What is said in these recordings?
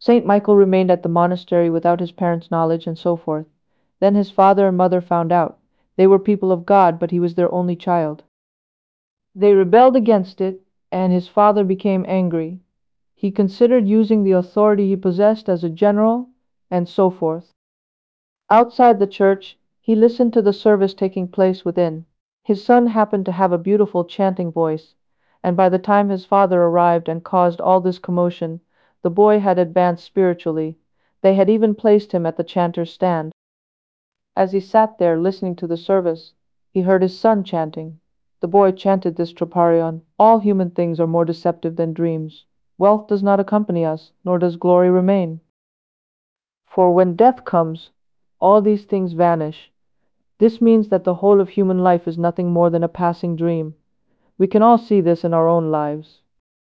Saint Michael remained at the monastery without his parents' knowledge, and so forth. Then his father and mother found out. They were people of God, but he was their only child. They rebelled against it, and his father became angry. He considered using the authority he possessed as a general, and so forth. Outside the church, he listened to the service taking place within. His son happened to have a beautiful chanting voice, and by the time his father arrived and caused all this commotion, the boy had advanced spiritually. They had even placed him at the chanter's stand. As he sat there listening to the service, he heard his son chanting. The boy chanted this troparion: "All human things are more deceptive than dreams. Wealth does not accompany us, nor does glory remain. For when death comes, all these things vanish." This means that the whole of human life is nothing more than a passing dream. We can all see this in our own lives.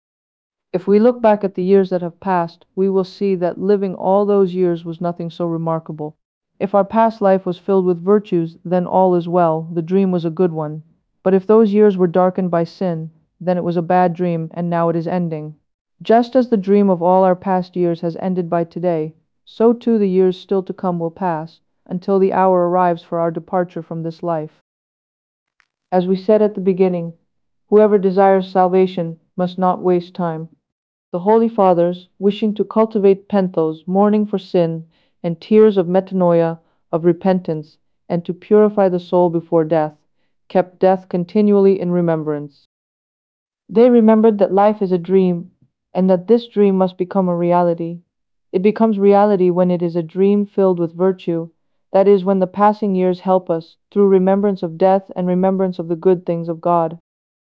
If we look back at the years that have passed, we will see that living all those years was nothing so remarkable. If our past life was filled with virtues, then all is well, the dream was a good one. But if those years were darkened by sin, then it was a bad dream, and now it is ending. Just as the dream of all our past years has ended by today, so too the years still to come will pass, until the hour arrives for our departure from this life. As we said at the beginning, whoever desires salvation must not waste time. The Holy Fathers, wishing to cultivate penthos, mourning for sin, and tears of metanoia, of repentance, and to purify the soul before death, kept death continually in remembrance. They remembered that life is a dream, and that this dream must become a reality. It becomes reality when it is a dream filled with virtue, that is, when the passing years help us, through remembrance of death and remembrance of the good things of God.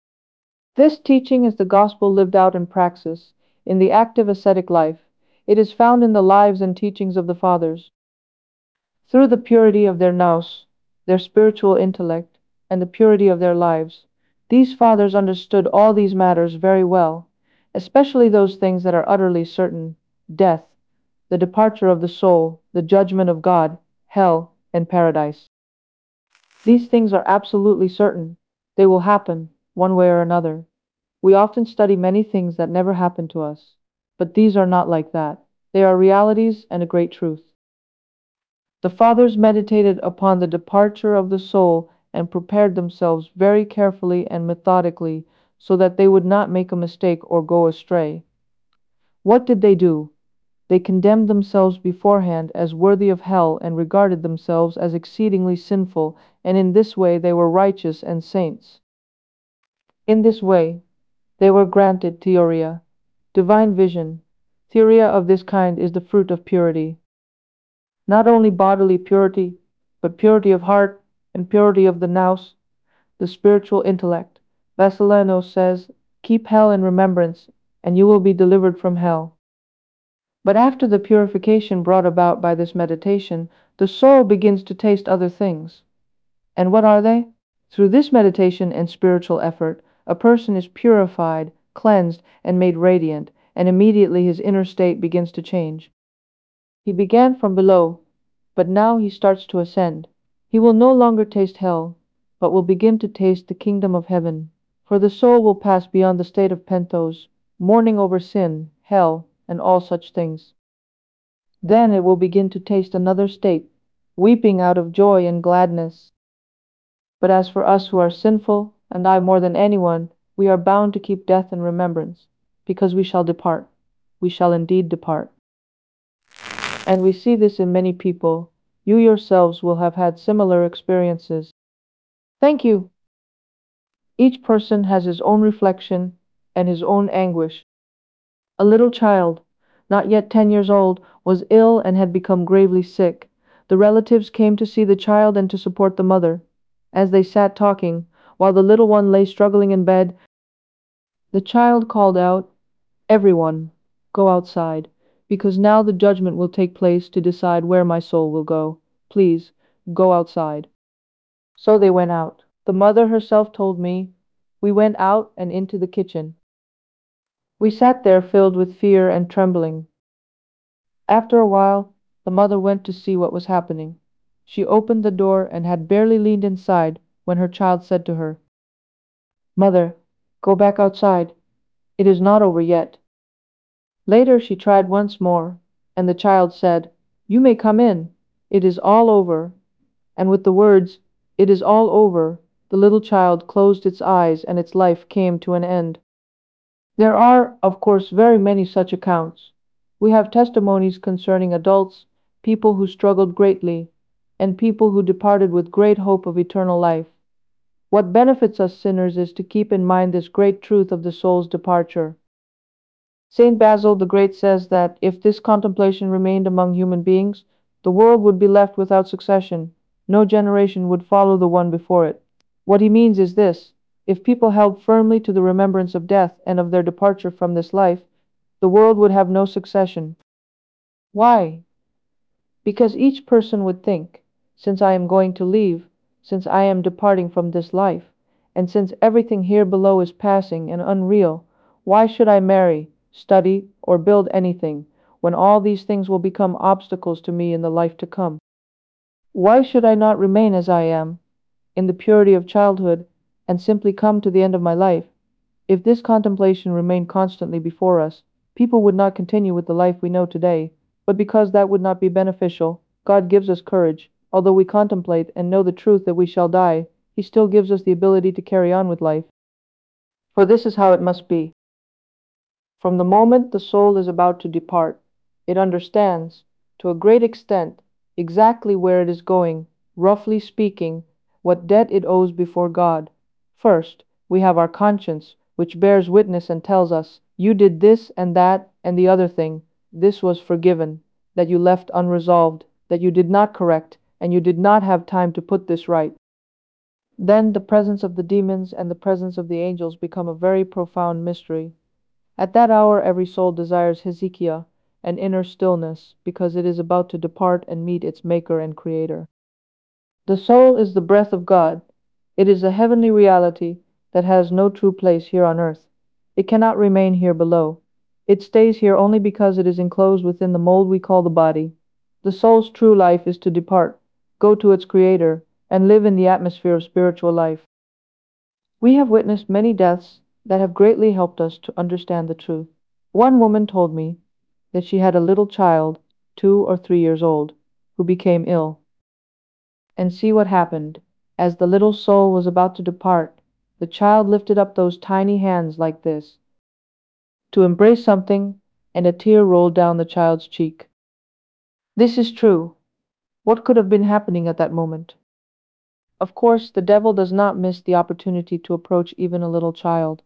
This teaching is the gospel lived out in praxis, in the active ascetic life. It is found in the lives and teachings of the Fathers. Through the purity of their nous, their spiritual intellect, and the purity of their lives, these Fathers understood all these matters very well, especially those things that are utterly certain: death, the departure of the soul, the judgment of God, hell, and paradise. These things are absolutely certain. They will happen, one way or another. We often study many things that never happen to us, but these are not like that. They are realities and a great truth. The Fathers meditated upon the departure of the soul and prepared themselves very carefully and methodically so that they would not make a mistake or go astray. What did they do? They condemned themselves beforehand as worthy of hell and regarded themselves as exceedingly sinful, and in this way they were righteous and saints. In this way they were granted theoria, divine vision. Theoria of this kind is the fruit of purity. Not only bodily purity, but purity of heart and purity of the nous, the spiritual intellect. Vassaleno says, "Keep hell in remembrance, and you will be delivered from hell." But after the purification brought about by this meditation, the soul begins to taste other things. And what are they? Through this meditation and spiritual effort, a person is purified, cleansed, and made radiant, and immediately his inner state begins to change. He began from below, but now he starts to ascend. He will no longer taste hell, but will begin to taste the kingdom of heaven. For the soul will pass beyond the state of penthos, mourning over sin, hell, and all such things. Then it will begin to taste another state, weeping out of joy and gladness. But as for us who are sinful, and I more than anyone, we are bound to keep death in remembrance, because we shall depart. We shall indeed depart. And we see this in many people. You yourselves will have had similar experiences. Thank you. Each person has his own reflection and his own anguish. A little child, not yet 10 years old, was ill and had become gravely sick. The relatives came to see the child and to support the mother. As they sat talking, while the little one lay struggling in bed, the child called out, "Everyone, go outside, because now the judgment will take place to decide where my soul will go. Please, go outside." So they went out. The mother herself told me. We went out and into the kitchen. We sat there filled with fear and trembling. After a while, the mother went to see what was happening. She opened the door and had barely leaned inside when her child said to her, "Mother, go back outside. It is not over yet." Later she tried once more, And the child said, "You may come in. It is all over." And with the words, "It is all over," the little child closed its eyes and its life came to an end. There are, of course, very many such accounts. We have testimonies concerning adults, people who struggled greatly, and people who departed with great hope of eternal life. What benefits us sinners is to keep in mind this great truth of the soul's departure. Saint Basil the Great says that if this contemplation remained among human beings, the world would be left without succession. No generation would follow the one before it. What he means is this: if people held firmly to the remembrance of death and of their departure from this life, the world would have no succession. Why? Because each person would think, since I am going to leave, since I am departing from this life, and since everything here below is passing and unreal, why should I marry, study, or build anything, when all these things will become obstacles to me in the life to come? Why should I not remain as I am, in the purity of childhood, and simply come to the end of my life? If this contemplation remained constantly before us, people would not continue with the life we know today, but because that would not be beneficial, God gives us courage. Although we contemplate and know the truth that we shall die, He still gives us the ability to carry on with life. For this is how it must be. From the moment the soul is about to depart, it understands, to a great extent, exactly where it is going, roughly speaking, what debt it owes before God. First, we have our conscience, which bears witness and tells us, "You did this and that and the other thing. This was forgiven, that you left unresolved, that you did not correct, and you did not have time to put this right." Then the presence of the demons and the presence of the angels become a very profound mystery. At that hour every soul desires hesychia, an inner stillness, because it is about to depart and meet its Maker and Creator. The soul is the breath of God. It is a heavenly reality that has no true place here on earth. It cannot remain here below. It stays here only because it is enclosed within the mold we call the body. The soul's true life is to depart, go to its Creator, and live in the atmosphere of spiritual life. We have witnessed many deaths that have greatly helped us to understand the truth. One woman told me that she had a little child, 2 or 3 years old, who became ill. And see what happened. As the little soul was about to depart, the child lifted up those tiny hands like this, to embrace something, and a tear rolled down the child's cheek. This is true. What could have been happening at that moment? Of course, the devil does not miss the opportunity to approach even a little child.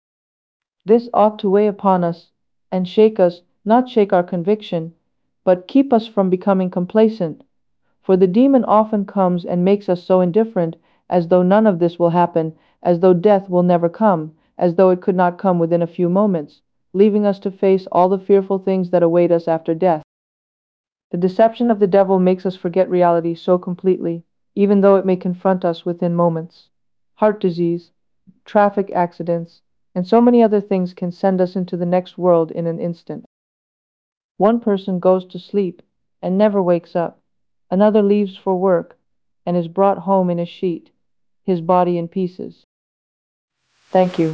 This ought to weigh upon us and shake us, not shake our conviction, but keep us from becoming complacent. For the demon often comes and makes us so indifferent, as though none of this will happen, as though death will never come, as though it could not come within a few moments, leaving us to face all the fearful things that await us after death. The deception of the devil makes us forget reality so completely, even though it may confront us within moments. Heart disease, traffic accidents, and so many other things can send us into the next world in an instant. One person goes to sleep and never wakes up. Another leaves for work and is brought home in a sheet, his body in pieces. Thank you.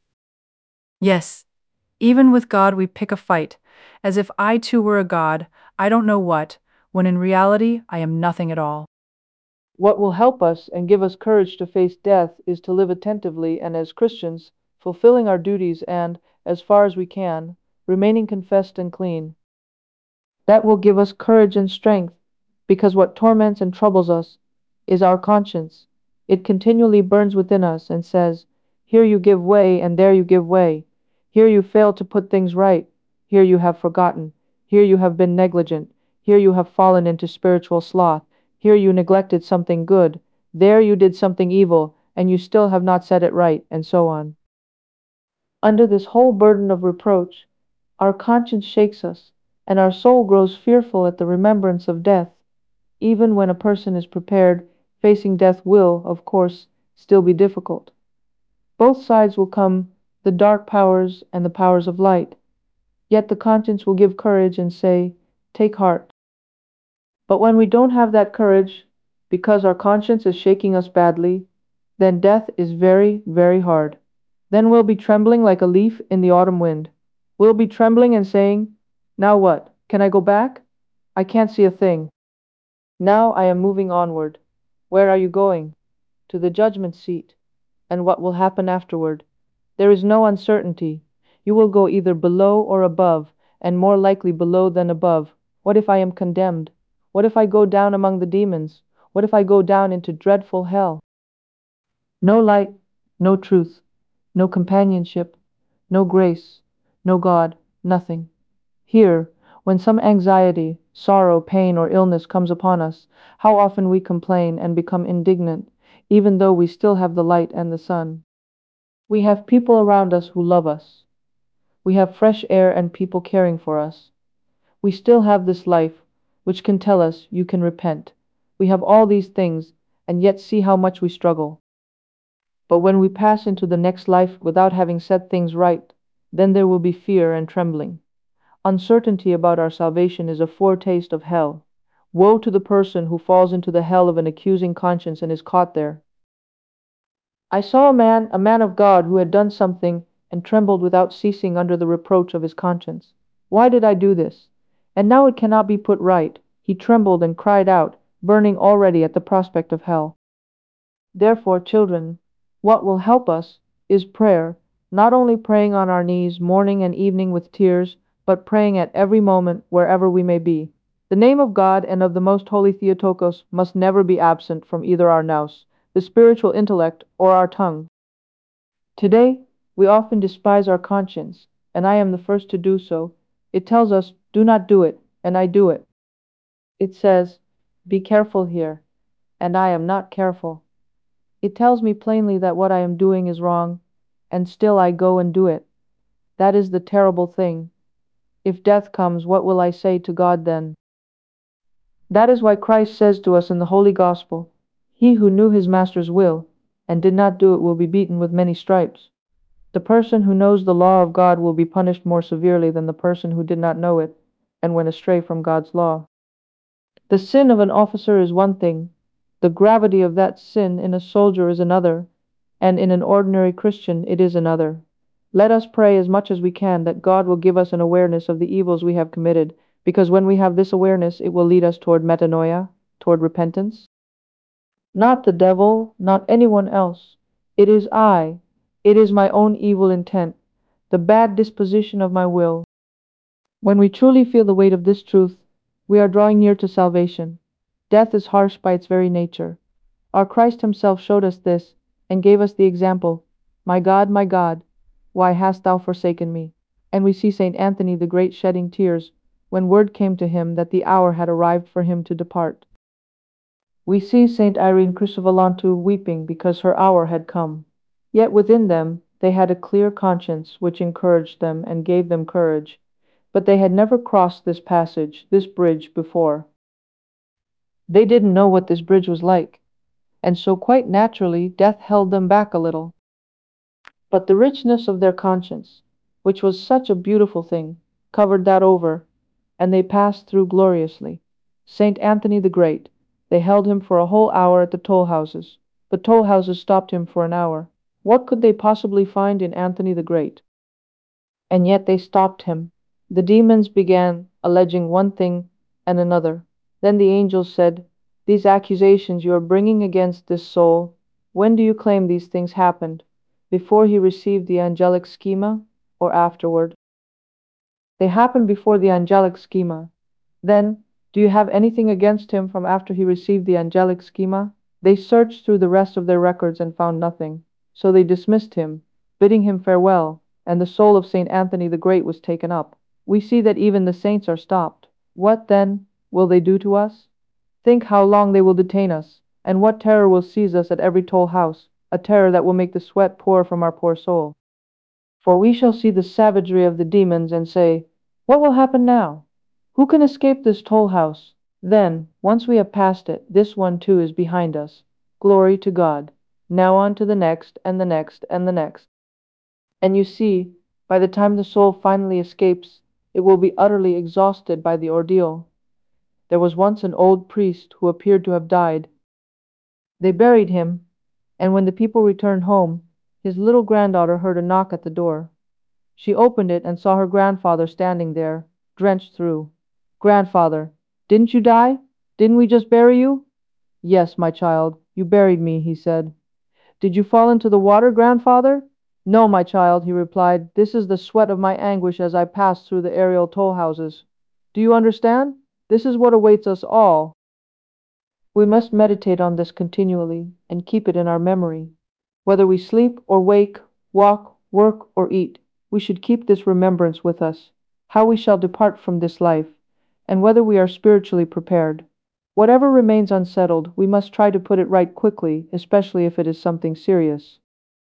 Yes, even with God we pick a fight, as if I too were a god, I don't know what, when in reality I am nothing at all. What will help us and give us courage to face death is to live attentively and as Christians, fulfilling our duties and, as far as we can, remaining confessed and clean. That will give us courage and strength, because what torments and troubles us is our conscience. It continually burns within us and says, "Here you give way, and there you give way. Here you fail to put things right. Here you have forgotten. Here you have been negligent. Here you have fallen into spiritual sloth. Here you neglected something good. There you did something evil, and you still have not set it right," and so on. Under this whole burden of reproach, our conscience shakes us, and our soul grows fearful at the remembrance of death. Even when a person is prepared, facing death will, of course, still be difficult. Both sides will come, the dark powers and the powers of light. Yet the conscience will give courage and say, "Take heart." But when we don't have that courage, because our conscience is shaking us badly, then death is very, very hard. Then we'll be trembling like a leaf in the autumn wind. We'll be trembling and saying, "Now what? Can I go back? I can't see a thing. Now I am moving onward. Where are you going? To the judgment seat. And what will happen afterward? There is no uncertainty. You will go either below or above, and more likely below than above. What if I am condemned? What if I go down among the demons? What if I go down into dreadful hell? No light, no truth, no companionship, no grace, no God, nothing. Here, when some anxiety, sorrow, pain, or illness comes upon us, how often we complain and become indignant, even though we still have the light and the sun. We have people around us who love us. We have fresh air and people caring for us. We still have this life, which can tell us you can repent. We have all these things, and yet see how much we struggle. But when we pass into the next life without having set things right, then there will be fear and trembling. Uncertainty about our salvation is a foretaste of hell. Woe to the person who falls into the hell of an accusing conscience and is caught there. I saw a man of God, who had done something and trembled without ceasing under the reproach of his conscience. Why did I do this? And now it cannot be put right. He trembled and cried out, burning already at the prospect of hell. Therefore, children, what will help us is prayer, not only praying on our knees morning and evening with tears, but praying at every moment wherever we may be. The name of God and of the most holy Theotokos must never be absent from either our nous, the spiritual intellect, or our tongue. Today, we often despise our conscience, and I am the first to do so. It tells us, do not do it, and I do it. It says, be careful here, and I am not careful. It tells me plainly that what I am doing is wrong, and still I go and do it. That is the terrible thing. If death comes, what will I say to God then? That is why Christ says to us in the Holy Gospel, he who knew his master's will, and did not do it, will be beaten with many stripes. The person who knows the law of God will be punished more severely than the person who did not know it, and went astray from God's law. The sin of an officer is one thing, the gravity of that sin in a soldier is another, and in an ordinary Christian it is another. Let us pray as much as we can that God will give us an awareness of the evils we have committed, because when we have this awareness, it will lead us toward metanoia, toward repentance. Not the devil, not anyone else. It is I. It is my own evil intent, the bad disposition of my will. When we truly feel the weight of this truth, we are drawing near to salvation. Death is harsh by its very nature. Our Christ himself showed us this, and gave us the example, my God, why hast thou forsaken me? And we see Saint Anthony the Great shedding tears, when word came to him that the hour had arrived for him to depart. We see Saint Irene Chrysophylantou weeping because her hour had come. Yet within them they had a clear conscience which encouraged them and gave them courage. But they had never crossed this passage, this bridge, before. They didn't know what this bridge was like, and so quite naturally death held them back a little. But the richness of their conscience, which was such a beautiful thing, covered that over, and they passed through gloriously. Saint Anthony the Great, they held him for a whole hour at the toll-houses. The toll-houses stopped him for an hour. What could they possibly find in Anthony the Great? And yet they stopped him. The demons began alleging one thing and another. Then the angels said, these accusations you are bringing against this soul, when do you claim these things happened? Before he received the angelic schema, or afterward? They happened before the angelic schema. Then, do you have anything against him from after he received the angelic schema? They searched through the rest of their records and found nothing. So they dismissed him, bidding him farewell, and the soul of Saint Anthony the Great was taken up. We see that even the saints are stopped. What, then, will they do to us? Think how long they will detain us, and what terror will seize us at every toll house, a terror that will make the sweat pour from our poor soul. For we shall see the savagery of the demons and say, what will happen now? Who can escape this toll house? Then, once we have passed it, this one too is behind us. Glory to God. Now on to the next, and the next, and the next. And you see, by the time the soul finally escapes, it will be utterly exhausted by the ordeal. There was once an old priest who appeared to have died. They buried him, and when the people returned home, his little granddaughter heard a knock at the door. She opened it and saw her grandfather standing there, drenched through. Grandfather, didn't you die? Didn't we just bury you? Yes, my child, you buried me, he said. Did you fall into the water, grandfather? No, my child, he replied. This is the sweat of my anguish as I passed through the aerial toll houses. Do you understand? This is what awaits us all. We must meditate on this continually and keep it in our memory. Whether we sleep or wake, walk, work, or eat, we should keep this remembrance with us, how we shall depart from this life, and whether we are spiritually prepared. Whatever remains unsettled, we must try to put it right quickly, especially if it is something serious.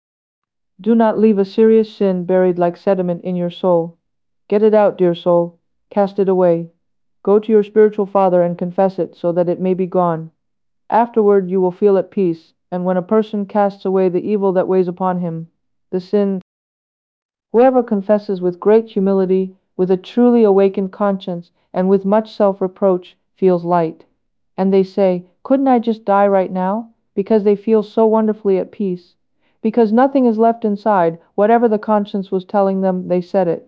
Do not leave a serious sin buried like sediment in your soul. Get it out, dear soul. Cast it away. Go to your spiritual father and confess it so that it may be gone. Afterward you will feel at peace, and when a person casts away the evil that weighs upon him, the sin, whoever confesses with great humility, with a truly awakened conscience, and with much self-reproach, feels light. And they say, couldn't I just die right now? Because they feel so wonderfully at peace. Because nothing is left inside, whatever the conscience was telling them, they said it.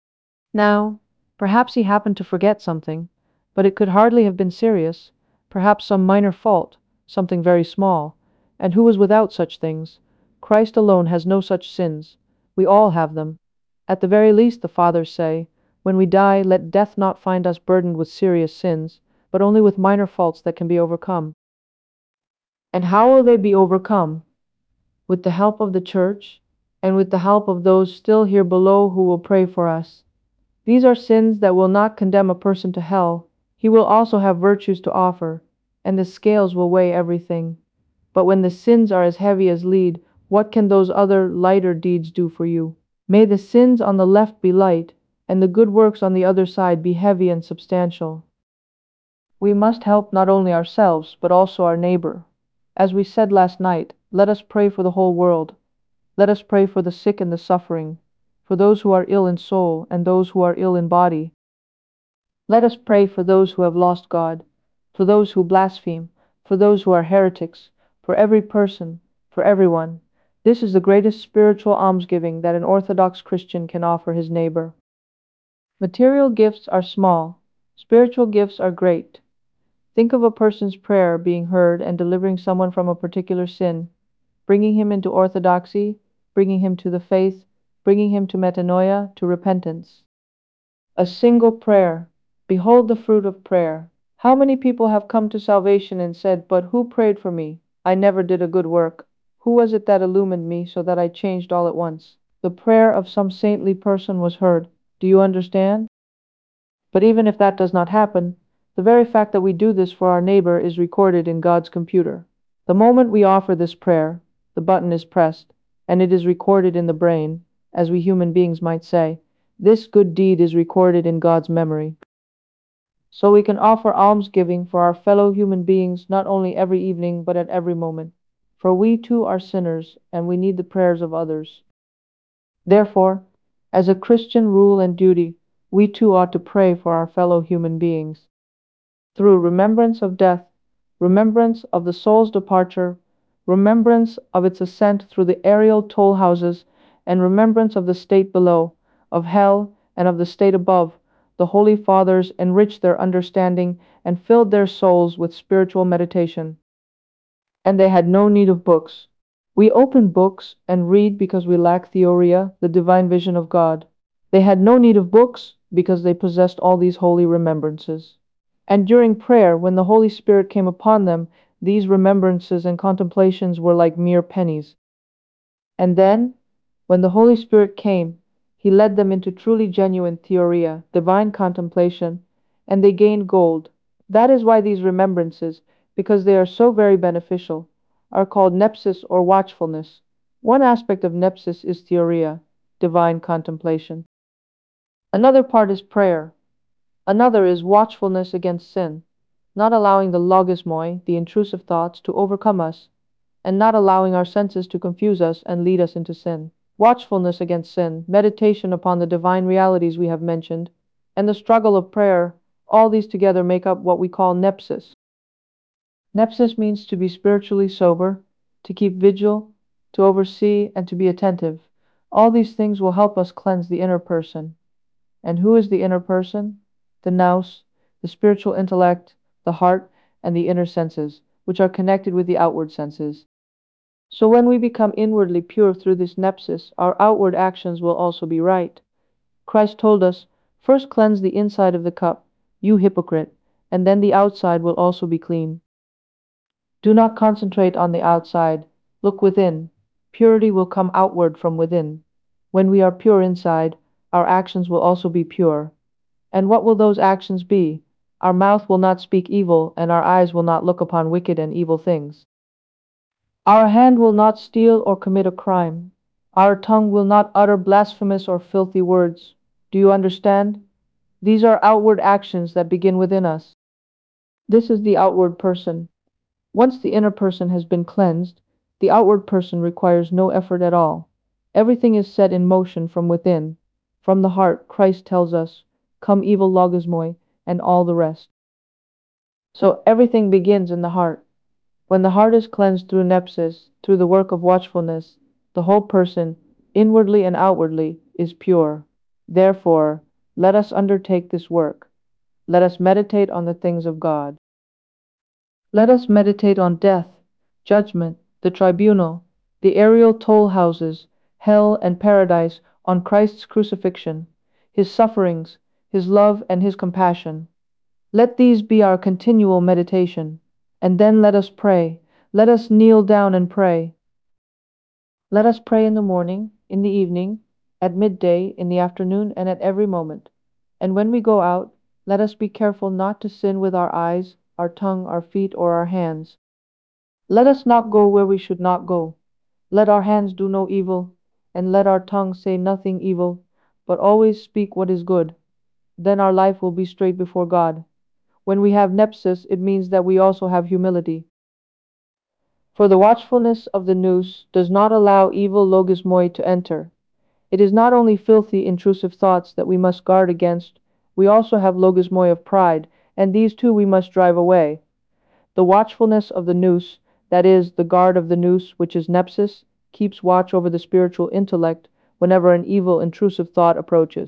Now, perhaps he happened to forget something, but it could hardly have been serious, perhaps some minor fault, something very small. And who is without such things? Christ alone has no such sins. We all have them. At the very least, the Fathers say, when we die, let death not find us burdened with serious sins, but only with minor faults that can be overcome. And how will they be overcome? With the help of the Church, and with the help of those still here below who will pray for us. These are sins that will not condemn a person to hell. He will also have virtues to offer, and the scales will weigh everything. But when the sins are as heavy as lead, what can those other lighter deeds do for you? May the sins on the left be light, and the good works on the other side be heavy and substantial. We must help not only ourselves, but also our neighbor. As we said last night, let us pray for the whole world. Let us pray for the sick and the suffering, for those who are ill in soul and those who are ill in body. Let us pray for those who have lost God, for those who blaspheme, for those who are heretics, for every person, for everyone. This is the greatest spiritual almsgiving that an Orthodox Christian can offer his neighbor. Material gifts are small, spiritual gifts are great. Think of a person's prayer being heard and delivering someone from a particular sin, bringing him into orthodoxy, bringing him to the faith, bringing him to metanoia, to repentance. A single prayer. Behold the fruit of prayer. How many people have come to salvation and said, but who prayed for me? I never did a good work. Who was it that illumined me so that I changed all at once? The prayer of some saintly person was heard. Do you understand? But even if that does not happen, the very fact that we do this for our neighbor is recorded in God's computer. The moment we offer this prayer, the button is pressed, and it is recorded in the brain, as we human beings might say. This good deed is recorded in God's memory. So we can offer almsgiving for our fellow human beings not only every evening but at every moment. For we too are sinners, and we need the prayers of others. Therefore, as a Christian rule and duty, we too ought to pray for our fellow human beings. Through remembrance of death, remembrance of the soul's departure, remembrance of its ascent through the aerial toll houses, and remembrance of the state below, of hell, and of the state above, the Holy Fathers enriched their understanding and filled their souls with spiritual meditation. And they had no need of books. We open books and read because we lack theoria, the divine vision of God. They had no need of books because they possessed all these holy remembrances. And during prayer, when the Holy Spirit came upon them, these remembrances and contemplations were like mere pennies. And then, when the Holy Spirit came, He led them into truly genuine theoria, divine contemplation, and they gained gold. That is why these remembrances, because they are so very beneficial, are called nepsis or watchfulness. One aspect of nepsis is theoria, divine contemplation. Another part is prayer. Another is watchfulness against sin, not allowing the logismoi, the intrusive thoughts, to overcome us, and not allowing our senses to confuse us and lead us into sin. Watchfulness against sin, meditation upon the divine realities we have mentioned, and the struggle of prayer, all these together make up what we call nepsis. Nepsis means to be spiritually sober, to keep vigil, to oversee, and to be attentive. All these things will help us cleanse the inner person. And who is the inner person? The nous, the spiritual intellect, the heart, and the inner senses, which are connected with the outward senses. So when we become inwardly pure through this nepsis, our outward actions will also be right. Christ told us, first cleanse the inside of the cup, you hypocrite, and then the outside will also be clean. Do not concentrate on the outside, look within. Purity will come outward from within. When we are pure inside, our actions will also be pure. And what will those actions be? Our mouth will not speak evil, and our eyes will not look upon wicked and evil things. Our hand will not steal or commit a crime. Our tongue will not utter blasphemous or filthy words. Do you understand? These are outward actions that begin within us. This is the outward person. Once the inner person has been cleansed, the outward person requires no effort at all. Everything is set in motion from within. From the heart, Christ tells us, come evil logismoi, and all the rest. So everything begins in the heart. When the heart is cleansed through nepsis, through the work of watchfulness, the whole person, inwardly and outwardly, is pure. Therefore, let us undertake this work. Let us meditate on the things of God. Let us meditate on death, judgment, the tribunal, the aerial toll houses, hell and paradise, on Christ's crucifixion, his sufferings, his love and his compassion. Let these be our continual meditation. And then let us pray. Let us kneel down and pray. Let us pray in the morning, in the evening, at midday, in the afternoon, and at every moment. And when we go out, let us be careful not to sin with our eyes, our tongue, our feet, or our hands. Let us not go where we should not go. Let our hands do no evil, and let our tongue say nothing evil, but always speak what is good. Then our life will be straight before God. When we have nepsis, it means that we also have humility. For the watchfulness of the nous does not allow evil logismoi to enter. It is not only filthy, intrusive thoughts that we must guard against, we also have logismoi of pride, and these too we must drive away. The watchfulness of the nous, that is, the guard of the nous, which is nepsis, keeps watch over the spiritual intellect whenever an evil, intrusive thought approaches.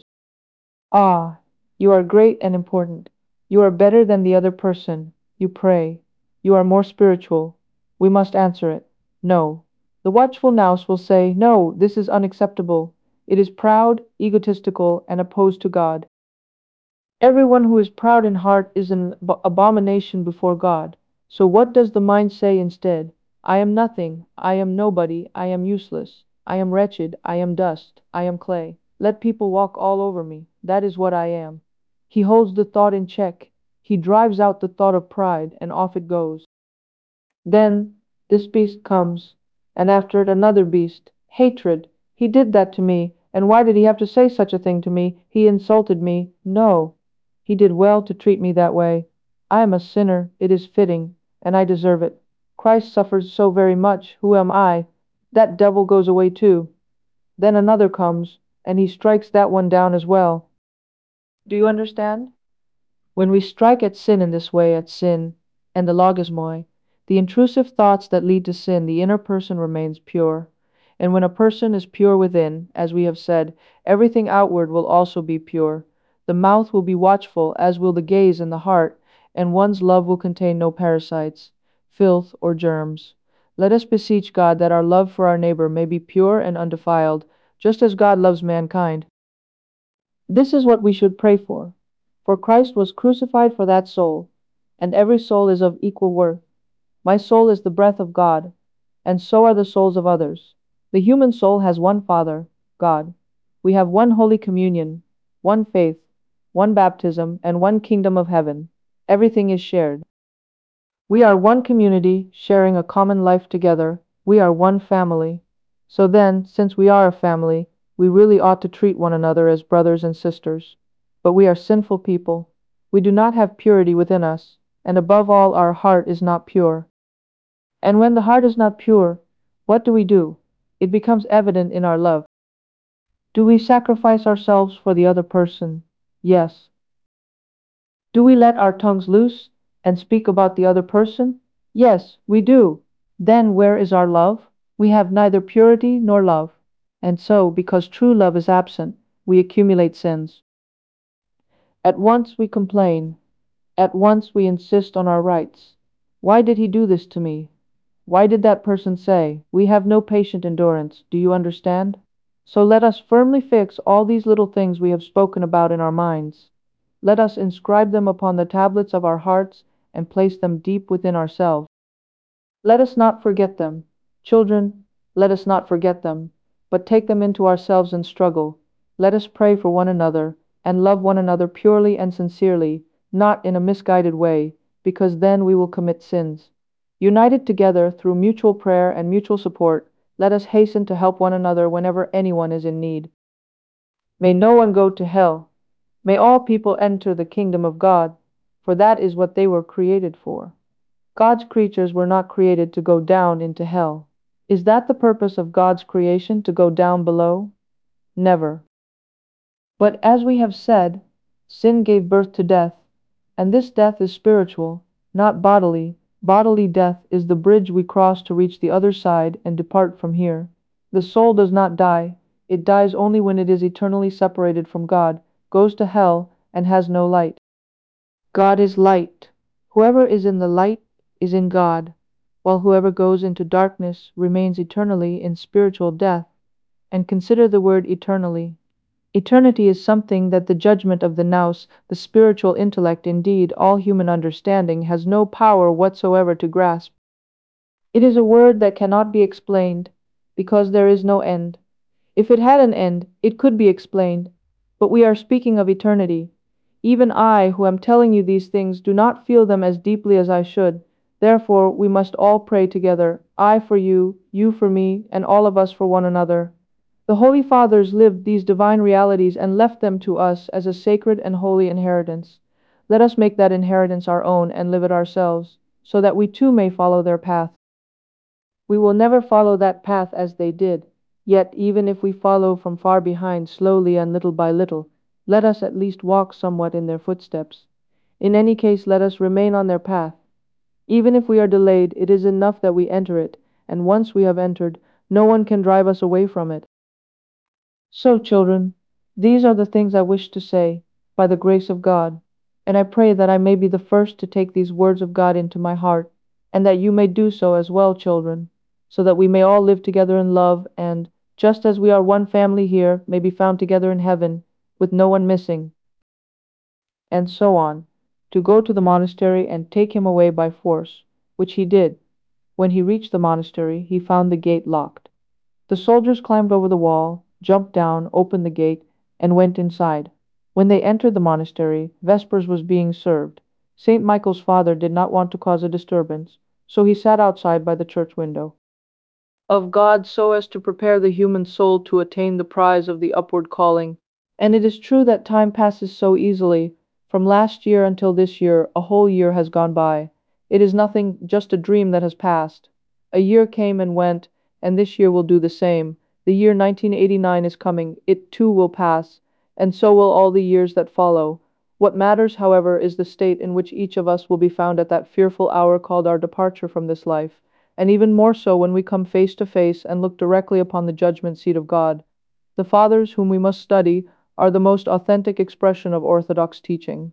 Ah, you are great and important. You are better than the other person. You pray. You are more spiritual. We must answer it. No. The watchful nous will say, no, this is unacceptable. It is proud, egotistical, and opposed to God. Everyone who is proud in heart is an abomination before God. So what does the mind say instead? I am nothing, I am nobody, I am useless, I am wretched, I am dust, I am clay. Let people walk all over me. That is what I am. He holds the thought in check. He drives out the thought of pride, and off it goes. Then this beast comes, and after it another beast. Hatred. He did that to me, and why did he have to say such a thing to me? He insulted me. No, he did well to treat me that way. I am a sinner, it is fitting, and I deserve it. Christ suffers so very much. Who am I? That devil goes away too. Then another comes, and he strikes that one down as well. Do you understand? When we strike at sin in this way, at sin, and the logismoi, the intrusive thoughts that lead to sin, the inner person remains pure. And when a person is pure within, as we have said, everything outward will also be pure. The mouth will be watchful, as will the gaze and the heart, and one's love will contain no parasites, filth, or germs. Let us beseech God that our love for our neighbor may be pure and undefiled, just as God loves mankind. This is what we should pray for. For Christ was crucified for that soul, and every soul is of equal worth. My soul is the breath of God, and so are the souls of others. The human soul has one Father, God. We have one Holy Communion, one faith, one baptism, and one kingdom of heaven. Everything is shared. We are one community, sharing a common life together. We are one family. So then, since we are a family, we really ought to treat one another as brothers and sisters. But we are sinful people. We do not have purity within us, and above all, our heart is not pure. And when the heart is not pure, what do? It becomes evident in our love. Do we sacrifice ourselves for the other person? Yes. Do we let our tongues loose and speak about the other person? Yes, we do. Then where is our love? We have neither purity nor love. And so, because true love is absent, we accumulate sins. At once we complain. At once we insist on our rights. Why did he do this to me? Why did that person say? We have no patient endurance, do you understand? So let us firmly fix all these little things we have spoken about in our minds. Let us inscribe them upon the tablets of our hearts and place them deep within ourselves. Let us not forget them. Children, let us not forget them, but take them into ourselves and struggle. Let us pray for one another and love one another purely and sincerely, not in a misguided way, because then we will commit sins. United together through mutual prayer and mutual support, let us hasten to help one another whenever anyone is in need. May no one go to hell. May all people enter the kingdom of God, for that is what they were created for. God's creatures were not created to go down into hell. Is that the purpose of God's creation, to go down below? Never. But as we have said, sin gave birth to death, and this death is spiritual, not bodily. Bodily death is the bridge we cross to reach the other side and depart from here. The soul does not die. It dies only when it is eternally separated from God, goes to hell, and has no light. God is light. Whoever is in the light is in God, while whoever goes into darkness remains eternally in spiritual death. And consider the word eternally. Eternity is something that the judgment of the nous, the spiritual intellect, indeed all human understanding, has no power whatsoever to grasp. It is a word that cannot be explained, because there is no end. If it had an end, it could be explained. But we are speaking of eternity. Even I, who am telling you these things, do not feel them as deeply as I should. Therefore, we must all pray together, I for you for me, and all of us for one another. The Holy Fathers lived these divine realities and left them to us as a sacred and holy inheritance. Let us make that inheritance our own and live it ourselves, so that we too may follow their path. We will never follow that path as they did, yet even if we follow from far behind, slowly and little by little, let us at least walk somewhat in their footsteps. In any case, let us remain on their path. Even if we are delayed, it is enough that we enter it, and once we have entered, no one can drive us away from it. So, children, these are the things I wish to say, by the grace of God, and I pray that I may be the first to take these words of God into my heart, and that you may do so as well, children, so that we may all live together in love, and, just as we are one family here, may be found together in heaven, with no one missing. And so on, to go to the monastery and take him away by force, which he did. When he reached the monastery, he found the gate locked. The soldiers climbed over the wall, jumped down, opened the gate, and went inside. When they entered the monastery, vespers was being served. St. Michael's father did not want to cause a disturbance, so he sat outside by the church window of God so as to prepare the human soul to attain the prize of the upward calling. And it is true that time passes so easily. From last year until this year, a whole year has gone by. It is nothing, just a dream that has passed. A year came and went, and this year will do the same. The year 1989 is coming, it too will pass, and so will all the years that follow. What matters, however, is the state in which each of us will be found at that fearful hour called our departure from this life, and even more so when we come face to face and look directly upon the judgment seat of God. The Fathers, whom we must study, are the most authentic expression of Orthodox teaching.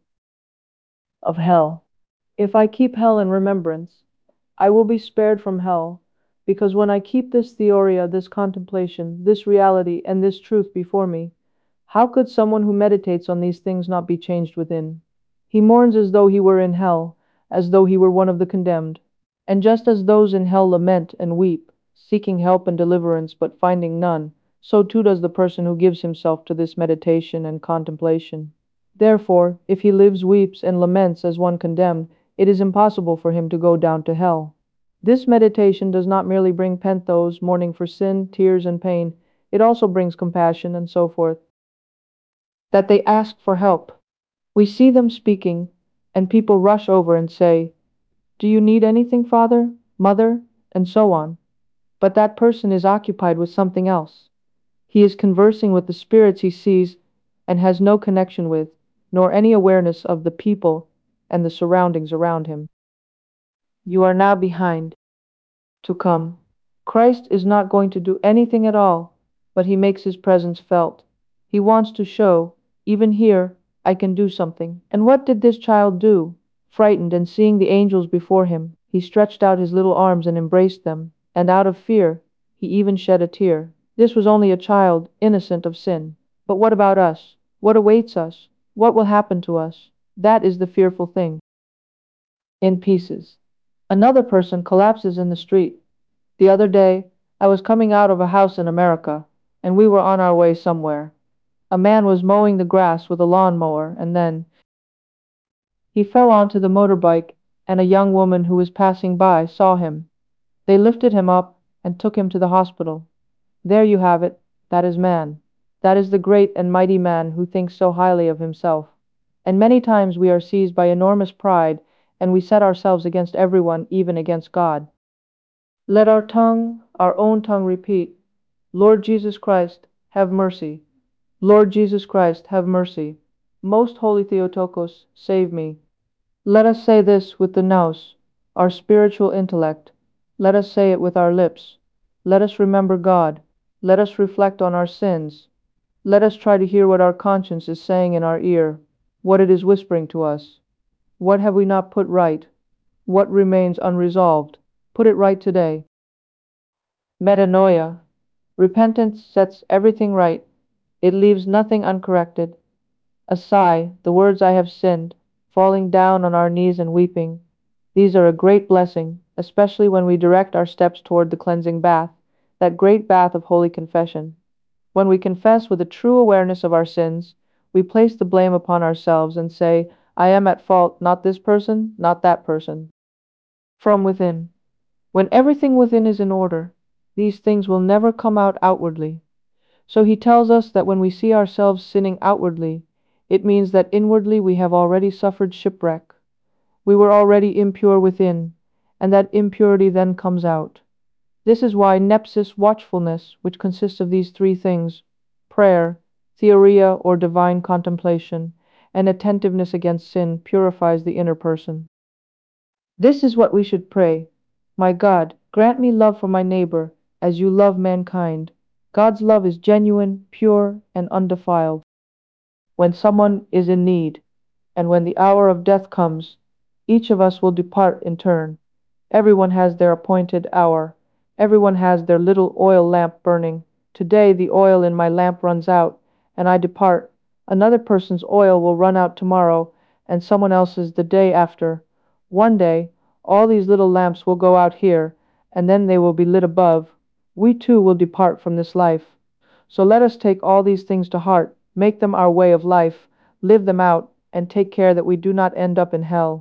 Of hell. If I keep hell in remembrance, I will be spared from hell, because when I keep this theoria, this contemplation, this reality, and this truth before me, how could someone who meditates on these things not be changed within? He mourns as though he were in hell, as though he were one of the condemned. And just as those in hell lament and weep, seeking help and deliverance, but finding none, so too does the person who gives himself to this meditation and contemplation. Therefore, if he lives, weeps, and laments as one condemned, it is impossible for him to go down to hell. This meditation does not merely bring penthos, mourning for sin, tears, and pain, it also brings compassion, and so forth. That they ask for help. We see them speaking, and people rush over and say, "Do you need anything, father, mother?" and so on. But that person is occupied with something else. He is conversing with the spirits he sees and has no connection with, nor any awareness of the people and the surroundings around him. You are now behind. To come. Christ is not going to do anything at all, but he makes his presence felt. He wants to show, even here, I can do something. And what did this child do? Frightened and seeing the angels before him, he stretched out his little arms and embraced them, and out of fear, he even shed a tear. This was only a child, innocent of sin. But what about us? What awaits us? What will happen to us? That is the fearful thing. In pieces. Another person collapses in the street. The other day, I was coming out of a house in America, and we were on our way somewhere. A man was mowing the grass with a lawn mower, and then he fell onto the motorbike, and a young woman who was passing by saw him. They lifted him up and took him to the hospital. There you have it. That is man. That is the great and mighty man who thinks so highly of himself. And many times we are seized by enormous pride, and we set ourselves against everyone, even against God. Let our tongue, our own tongue, repeat, Lord Jesus Christ, have mercy. Lord Jesus Christ, have mercy. Most Holy Theotokos, save me. Let us say this with the nous, our spiritual intellect. Let us say it with our lips. Let us remember God. Let us reflect on our sins. Let us try to hear what our conscience is saying in our ear, what it is whispering to us. What have we not put right? What remains unresolved? Put it right today. Metanoia. Repentance sets everything right. It leaves nothing uncorrected. A sigh, the words I have sinned, falling down on our knees and weeping. These are a great blessing, especially when we direct our steps toward the cleansing bath, that great bath of holy confession. When we confess with a true awareness of our sins, we place the blame upon ourselves and say, I am at fault, not this person, not that person. From within. When everything within is in order, these things will never come out outwardly. So he tells us that when we see ourselves sinning outwardly, it means that inwardly we have already suffered shipwreck. We were already impure within, and that impurity then comes out. This is why nepsis, watchfulness, which consists of these three things, prayer, theoria or divine contemplation, and attentiveness against sin, purifies the inner person. This is what we should pray. My God, grant me love for my neighbor, as you love mankind. God's love is genuine, pure, and undefiled. When someone is in need, and when the hour of death comes, each of us will depart in turn. Everyone has their appointed hour. Everyone has their little oil lamp burning. Today the oil in my lamp runs out, and I depart. Another person's oil will run out tomorrow, and someone else's the day after. One day, all these little lamps will go out here, and then they will be lit above. We too will depart from this life. So let us take all these things to heart, make them our way of life, live them out, and take care that we do not end up in hell.